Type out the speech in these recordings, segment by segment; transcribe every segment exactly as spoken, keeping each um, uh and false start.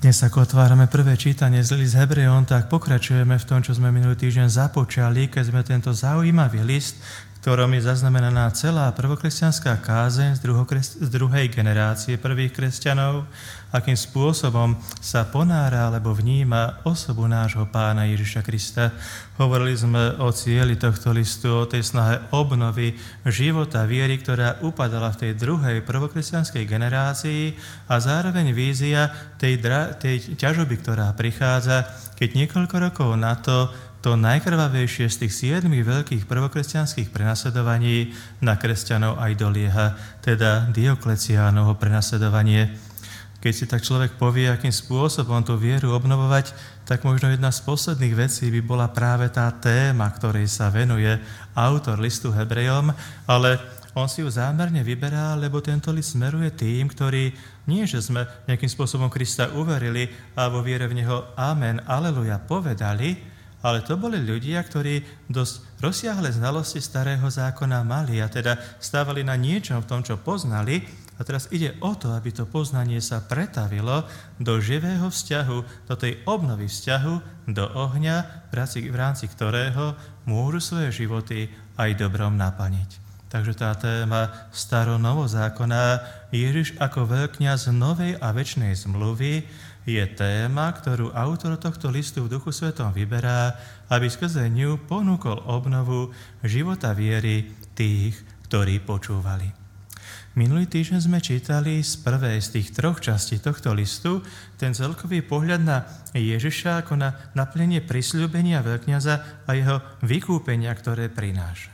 Dnes, ako otvárame prvé čítanie z list Hebrejom, tak pokračujeme v tom, čo sme minulý týždeň započali, keď sme tento zaujímavý list, v ktorom je zaznamenaná celá prvokresťanská kázeň z, z druhej generácie prvých kresťanov, akým spôsobom sa ponára alebo vníma osobu nášho Pána Ježiša Krista. Hovorili sme o cieli tohto listu, o tej snahe obnovy života viery, ktorá upadala v tej druhej prvokresťanskej generácii a zároveň vízia tej, dra- tej ťažoby, ktorá prichádza, keď niekoľko rokov na to to najkrvavejšie z tých siedmých veľkých prvokresťanských prenasledovaní na kresťanov aj dolieha, teda Diokleciánovo prenasledovanie. Keď si tak človek povie, akým spôsobom tú vieru obnovovať, tak možno jedna z posledných vecí by bola práve tá téma, ktorej sa venuje autor listu Hebrejom, ale on si ju zámerne vyberá, lebo tento list smeruje tým, ktorí nie, že sme nejakým spôsobom Krista uverili a vo viere v Neho amen, aleluja povedali, ale to boli ľudia, ktorí dosť rozsiahle znalosti starého zákona mali a teda stávali na niečom v tom, čo poznali. A teraz ide o to, aby to poznanie sa pretavilo do živého vzťahu, do tej obnovy vzťahu, do ohňa, v rámci, v rámci ktorého môžu svoje životy aj dobrom naplniť. Takže tá téma staro-novozákonná, Ježiš ako veľkňaz novej a večnej zmluvy, je téma, ktorú autor tohto listu v Duchu Svetom vyberá, aby skrze ňu ponúkol obnovu života viery tých, ktorí počúvali. Minulý týždeň sme čítali z prvej z tých troch častí tohto listu ten celkový pohľad na Ježiša ako na naplnenie prisľúbenia veľkňaza a jeho vykúpenia, ktoré prináša.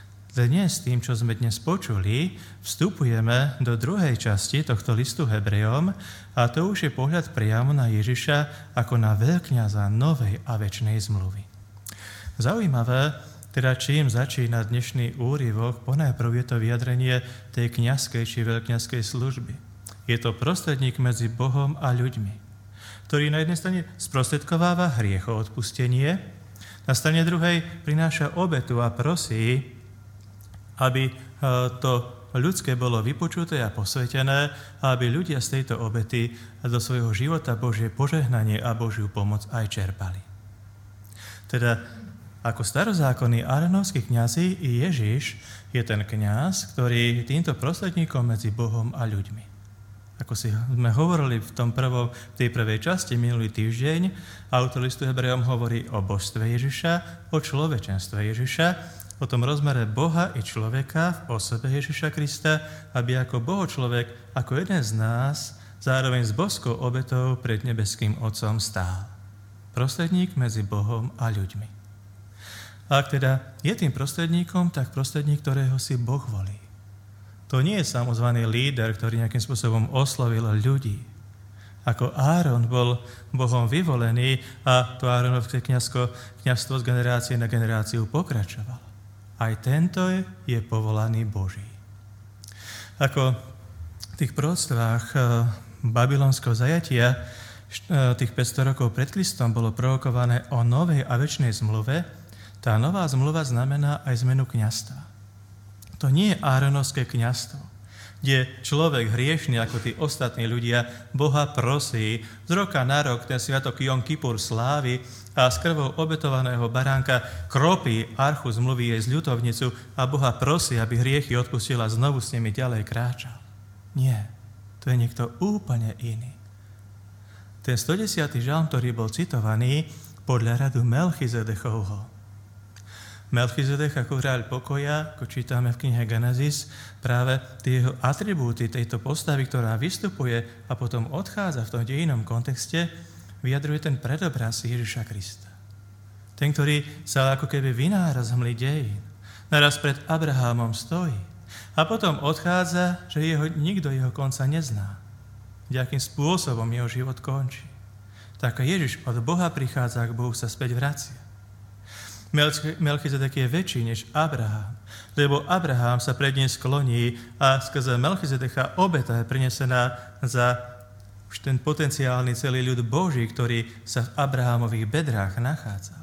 Dnes, tým, čo sme dnes počuli, vstupujeme do druhej časti tohto listu Hebrejom a to už je pohľad priamo na Ježiša ako na veľkňaza novej a večnej zmluvy. Zaujímavé, teda čím začína dnešný úryvok, ponajprv je to vyjadrenie tej kňazskej či veľkňazskej služby. Je to prostredník medzi Bohom a ľuďmi, ktorý na jednej strane sprostredkováva hriechoodpustenie, na strane druhej prináša obetu a prosí, aby to ľudské bolo vypočuté a posvetené a aby ľudia z tejto obety do svojho života Božie požehnanie a Božiu pomoc aj čerpali. Teda ako starozákonní áronovskí kňazi, Ježiš je ten kňaz, ktorý je týmto prostredníkom medzi Bohom a ľuďmi. Ako si sme hovorili v, tom prvom, v tej prvej časti minulý týždeň, autor listu Hebrejom hovorí o božstve Ježiša, o človečenstve Ježiša, o tom rozmere Boha i človeka v osobe Ježiša Krista, aby ako Boho človek, ako jeden z nás, zároveň s božskou obetou pred nebeským Otcom stál. Prostredník medzi Bohom a ľuďmi. A ak teda je tým prostredníkom, tak prostredník, ktorého si Boh volí. To nie je samozvaný líder, ktorý nejakým spôsobom oslovil ľudí. Ako Áron bol Bohom vyvolený a to Áronovské kňazko, kňazstvo z generácie na generáciu pokračovalo. Aj tento je povolaný Boží. Ako v tých proroctvách babylonského zajatia tých päťsto rokov pred Kristom bolo prorokované o novej a večnej zmluve, tá nová zmluva znamená aj zmenu kňazstva. To nie je áronovské kňazstvo, kde človek hriešný ako tí ostatní ľudia Boha prosí z roka na rok ten sviatok Jom Kipur slávi a s krvou obetovaného baránka kropí archu zmluvy jej zľutovnicu a Boha prosí, aby hriechy odpustil a znovu s nimi ďalej kráčal. Nie, to je niekto úplne iný. Ten stodesiaty žalm, ktorý bol citovaný podľa radu Melchizedechovho. Melchizedek ako kráľ pokoja, ako čítame v knihe Genesis, práve tie jeho atribúty tejto postavy, ktorá vystupuje a potom odchádza v tom dejinom kontexte, vyjadruje ten predobraz Ježiša Krista. Ten, ktorý sa ako keby vynára z hmly dejín. Naraz pred Abrahámom stojí a potom odchádza, že jeho, nikto jeho konca nezná. Akým spôsobom jeho život končí. Tak Ježiš od Boha prichádza, k Bohu sa späť vracia. Melchizedek je väčší než Abraham, lebo Abraham sa pred ním skloní a skrze Melchizedecha obeta je prinesená za už ten potenciálny celý ľud Boží, ktorý sa v Abrahamových bedrách nachádzal.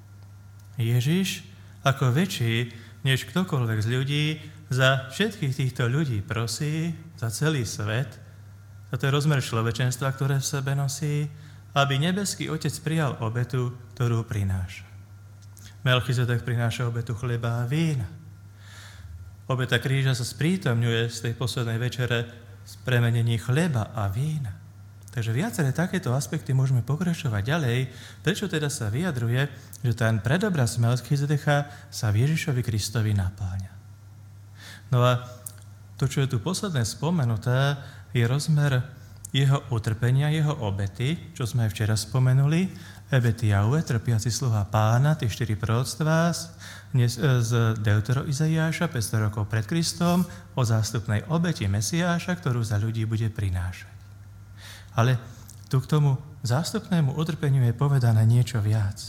Ježiš ako väčší než ktokoľvek z ľudí za všetkých týchto ľudí prosí, za celý svet, Toto je rozmer človečenstva, ktoré v sebe nosí, aby nebeský Otec prijal obetu, ktorú prináša. Melchizedek prináša obetu chleba a vína. Obeta kríža sa sprítomňuje z tej poslednej večere z premenení chleba a vína. Takže viaceré takéto aspekty môžeme pokračovať ďalej, prečo teda sa vyjadruje, že ten predobraz Melchizedecha sa v Ježišovi Kristovi napáňa. No a to, čo je tu posledné spomenuté, je rozmer jeho utrpenia, jeho obety, čo sme aj včera spomenuli, Ebet Jahve, trpiaci sluha Pána, tie štyri proroctvá z Deutero-Izaiáša, päťsto rokov pred Kristom, o zástupnej obeti Mesiáša, ktorú za ľudí bude prinášať. Ale tu k tomu zástupnému utrpeniu je povedané niečo viac.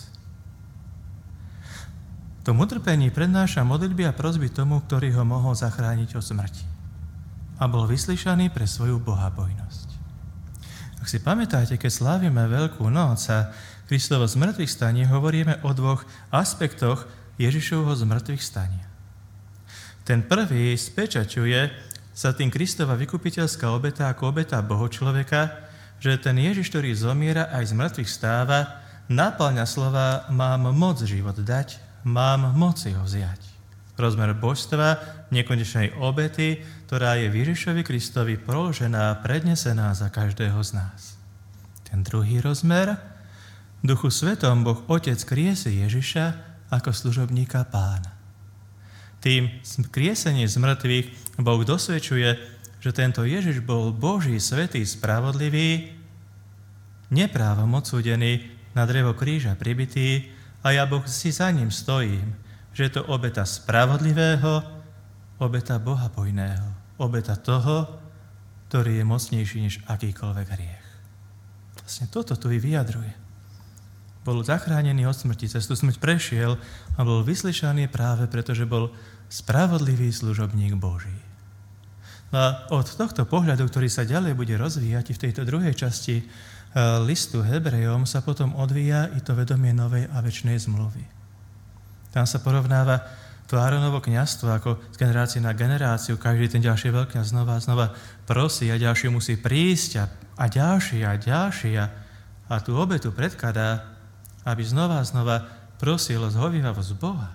V tom utrpení prednáša modlitby a prosby tomu, ktorý ho mohol zachrániť od smrti. A bol vyslyšaný pre svoju bohabojnosť. Ak si pamätáte, keď slávime Veľkú noc a Kristovo zmrtvých stanie, hovoríme o dvoch aspektoch Ježišovho zmrtvých stania. Ten prvý spečaťuje sa tým Kristova vykupiteľská obeta ako obeta Boho človeka, že ten Ježiš, ktorý zomiera aj z mŕtvych stáva, napĺňa slova mám moc život dať, mám moc ho vziať. Rozmer božstva, nekonečnej obety, ktorá je v Ježišovi Kristovi položená a prednesená za každého z nás. Ten druhý rozmer, Duchu Svetom Boh Otec kriesi Ježiša ako služobníka Pána. Tým kriesením z mŕtvych Boh dosvedčuje, že tento Ježiš bol Boží, svätý, spravodlivý, neprávom odsúdený, na drevo kríža pribitý a ja Boh si za ním stojím, že je to obeta spravodlivého, obeta bohabojného, obeta toho, ktorý je mocnejší než akýkoľvek hriech. Vlastne toto tu i vyjadruje. Bol zachránený od smrti, cez tú smrť prešiel a bol vyslyšaný práve preto, že bol spravodlivý služobník Boží. No a od tohto pohľadu, ktorý sa ďalej bude rozvíjať v tejto druhej časti listu Hebrejom, sa potom odvíja i to vedomie novej a večnej zmluvy. Tam sa porovnáva to Áronovo kňazstvo ako z generácie na generáciu, každý ten ďalší veľkňaz znova a znova prosí a ďalší musí prísť a, a ďalší a ďalší a, a tú obetu predkladá, aby znova a znova prosil o zhovívavosť Boha.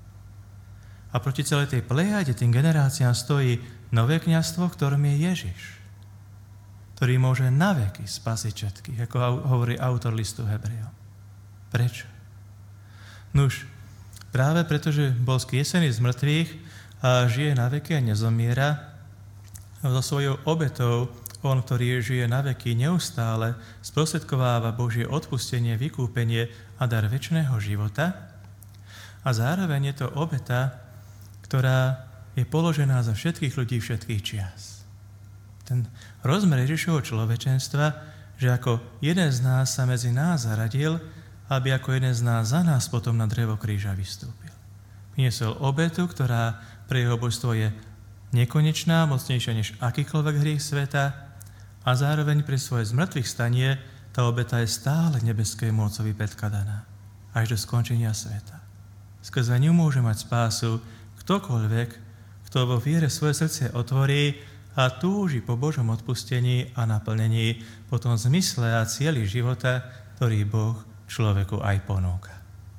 A proti celej tej plejade, tým generáciám stojí nové kňazstvo, ktorom je Ježiš, ktorý môže naveky spasiť všetkých, ako hovorí autor listu Hebrejom. Prečo? Nuž, práve preto, že bol skriesený z mŕtvych a žije naveky a nezomiera, so svojou obetou on, ktorý žije na veky, neustále sprostredkováva Božie odpustenie, vykúpenie a dar večného života. A zároveň je to obeta, ktorá je položená za všetkých ľudí všetkých čias. Ten rozmer Ježišovho človečenstva, že ako jeden z nás sa medzi nás zaradil, aby ako jeden z nás za nás potom na drevo kríža vystúpil. Priniesol obetu, ktorá pre jeho božstvo je nekonečná, mocnejšia než akýkoľvek hriech sveta, a zároveň pri svoje zmrtvých stanie tá obeta je stále nebeskej mocovi predkladaná až do skončenia sveta. Skrze ňu môže mať spásu ktokoľvek, kto vo viere svoje srdce otvorí a túži po Božom odpustení a naplnení po tom zmysle a cieli života, ktorý Boh človeku aj ponúka.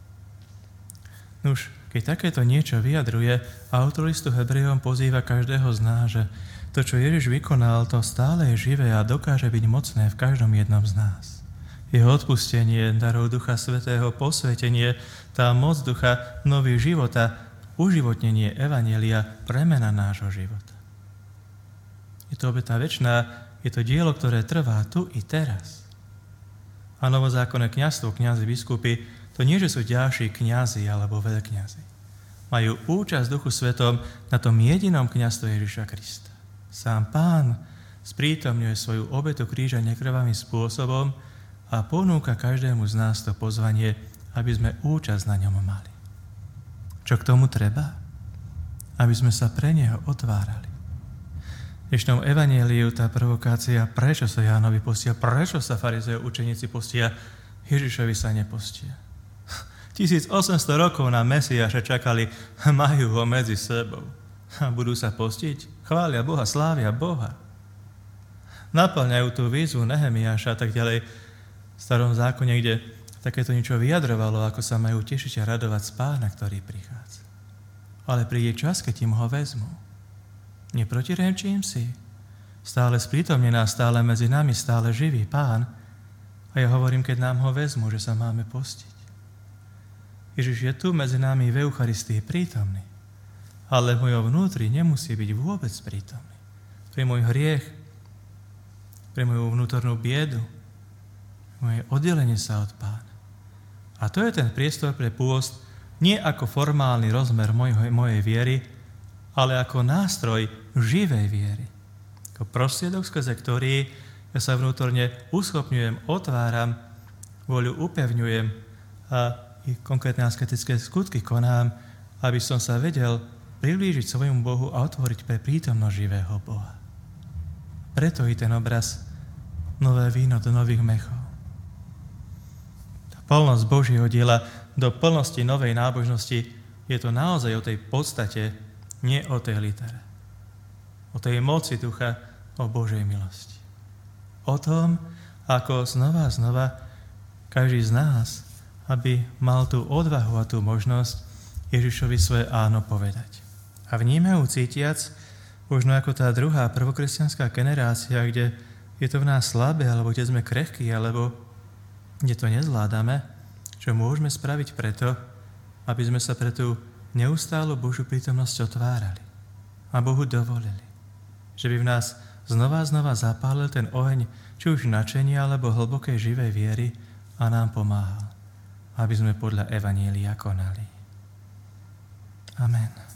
Nuž, keď takéto niečo vyjadruje, autor listu Hebrejom pozýva každého z nás, že to, čo Ježiš vykonal, to stále je živé a dokáže byť mocné v každom jednom z nás. Jeho odpustenie, darov Ducha Svätého, posvetenie, tá moc Ducha, nový života, uživotnenie evanjelia, premena nášho života. Je to obeta večná, je to dielo, ktoré trvá tu i teraz. A novozákonné kňazstvo, kňazi, biskupy, to nie, že sú ďalší kňazi alebo veľkňazi. Majú účasť v Duchu Svetom na tom jedinom kňazstve Ježiša Krista. Sám Pán sprítomňuje svoju obetu kríža nekrvavým spôsobom a ponúka každému z nás to pozvanie, aby sme účasť na ňom mali. Čo k tomu treba? Aby sme sa pre neho otvárali. V dnešnom evanjeliu tá provokácia, prečo sa Jánovi postia, prečo sa farizeji učeníci postia, Ježišovi sa nepostia. tisícosemsto rokov na Mesiáša čakali, majú ho medzi sebou. A budú sa postiť? Chvália Boha, slávia Boha. naplňajú tú výzvu Nehemiáša a tak ďalej v starom zákone, kde takéto niečo vyjadrovalo, ako sa majú tešiť a radovať z Pána, ktorý prichádza. Ale príde čas, keď im ho vezmú. Neprotirečím si. Stále sprítomnená, stále medzi nami, stále živý Pán. A ja hovorím, keď nám ho vezmú, že sa máme postiť. Ježiš je tu medzi nami v Eucharistii prítomný. Ale v mojom vnútri nemusí byť vôbec prítomný. Pre môj hriech, pre moju vnútornú biedu, moje oddelenie sa od Pána. A to je ten priestor pre pôst, nie ako formálny rozmer mojej, mojej viery, ale ako nástroj živej viery. Ako prostriedok, skrze ktorý ja sa vnútorne uschopňujem, otváram, voľu upevňujem a i konkrétne asketické skutky konám, aby som sa vedel priblížiť svojmu Bohu a otvoriť pre prítomnosť živého Boha. Preto i ten obraz nové víno do nových mechov. Tá plnosť Božieho diela do plnosti novej nábožnosti je to naozaj o tej podstate, nie o tej litere. O tej moci ducha, o Božej milosti. O tom, ako znova a znova každý z nás, aby mal tú odvahu a tú možnosť Ježišovi svoje áno povedať. A vnímajú cítiac, možno ako tá druhá prvokresťanská generácia, kde je to v nás slabé, alebo kde sme krehkí, alebo kde to nezvládame, čo môžeme spraviť preto, aby sme sa pre tú neustálu Božiu prítomnosť otvárali a Bohu dovolili. Že by v nás znova a znova zapálil ten oheň, či už nadšenia, alebo hlbokej živej viery a nám pomáhal, aby sme podľa Evanília konali. Amen.